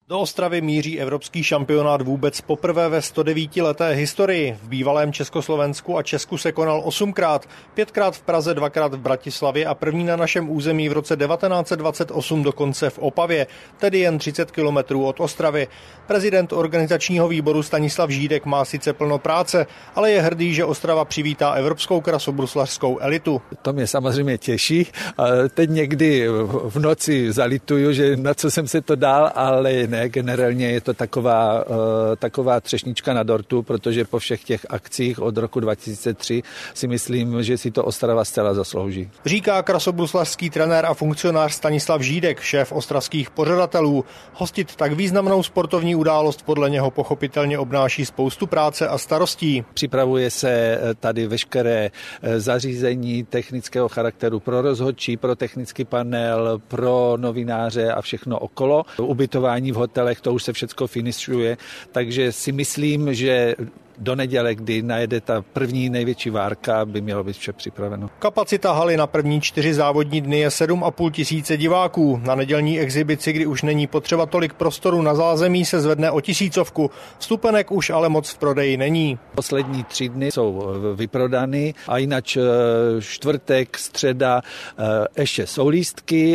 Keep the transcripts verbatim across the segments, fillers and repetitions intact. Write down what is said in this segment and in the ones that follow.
Do Ostravy míří evropský šampionát vůbec poprvé ve sto devítileté historii. V bývalém Československu a Česku se konal osmkrát, pětkrát v Praze, dvakrát v Bratislavě a první na našem území v roce devatenáct set dvacet osm dokonce v Opavě, tedy jen třicet kilometrů od Ostravy. Prezident organizačního výboru Stanislav Žídek má sice plno práce, ale je hrdý, že Ostrava přivítá evropskou krasobruslařskou elitu. To mě samozřejmě těší. Teď někdy v noci zalituju, že na co jsem se to dal, ale ne, generálně je to taková, taková třešnička na dortu, protože po všech těch akcích od roku dva tisíce tři si myslím, že si to Ostrava zcela zaslouží. Říká krasobruslařský trenér a funkcionář Stanislav Žídek, šéf ostravských pořadatelů. Hostit tak významnou sportovní událost podle něho pochopitelně obnáší spoustu práce a starostí. Připravuje se tady veškeré zařízení technického charakteru pro rozhodčí, pro technický panel, pro novináře a všechno okolo. Ubytování v hotelech, to už se všechno finišuje, takže si myslím, že do neděle, kdy najede ta první největší várka, by mělo být vše připraveno. Kapacita haly na první čtyři závodní dny je sedm a půl tisíce diváků. Na nedělní exibici, kdy už není potřeba tolik prostoru na zázemí, se zvedne o tisícovku. Vstupenek už ale moc v prodeji není. Poslední tři dny jsou vyprodány a jinak čtvrtek, středa ještě jsou lístky,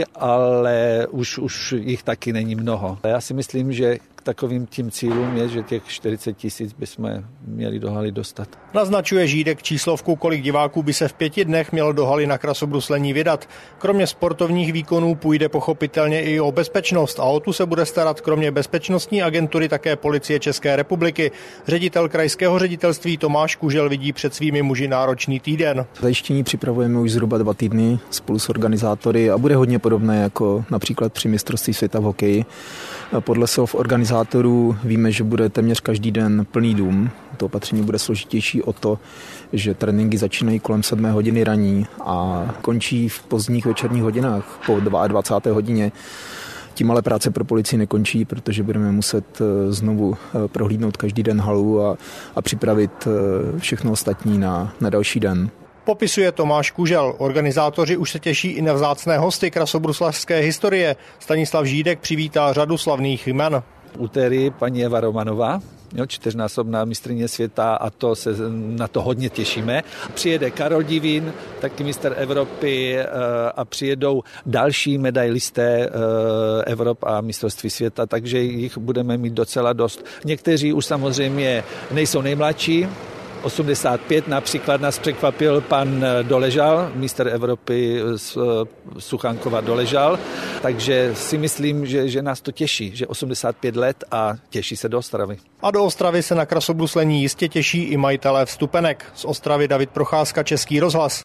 ale už, už jich taky není mnoho. Já si myslím, že takovým tím cílům je, že těch čtyřicet tisíc bychom měli do haly dostat. Naznačuje Žídek číslovku, kolik diváků by se v pěti dnech mělo do haly na krasobruslení vydat. Kromě sportovních výkonů půjde pochopitelně i o bezpečnost a o tu se bude starat kromě bezpečnostní agentury také Policie České republiky. Ředitel krajského ředitelství Tomáš Kužel vidí před svými muži náročný týden. Zajištění připravujeme už zhruba dva týdny spolu s organizátory a bude hodně podobné jako například při mistrovství světa v hokeji. Podle slov organizátorů víme, že bude téměř každý den plný dům. To opatření bude složitější o to, že tréninky začínají kolem sedmé hodiny raní a končí v pozdních večerních hodinách po dvacáté druhé hodině. Tím ale práce pro policii nekončí, protože budeme muset znovu prohlídnout každý den halu a, a připravit všechno ostatní na, na další den. Popisuje Tomáš Kužel. Organizátoři už se těší i na vzácné hosty krasobruslařské historie. Stanislav Žídek přivítá řadu slavných jmen. Úterý paní Eva Romanová, jo, čtyřnásobná mistryně světa a to se na to hodně těšíme. Přijede Karol Divín, taky mistr Evropy a přijedou další medailisté Evrop a mistrovství světa, takže jich budeme mít docela dost. Někteří už samozřejmě nejsou nejmladší, osmdesát pět například nás překvapil pan Doležal, mistr Evropy z Suchankova Doležal, takže si myslím, že, že nás to těší, že osmdesát pět let a těší se do Ostravy. A do Ostravy se na krasobruslení jistě těší i majitelé vstupenek. Z Ostravy David Procházka, Český rozhlas.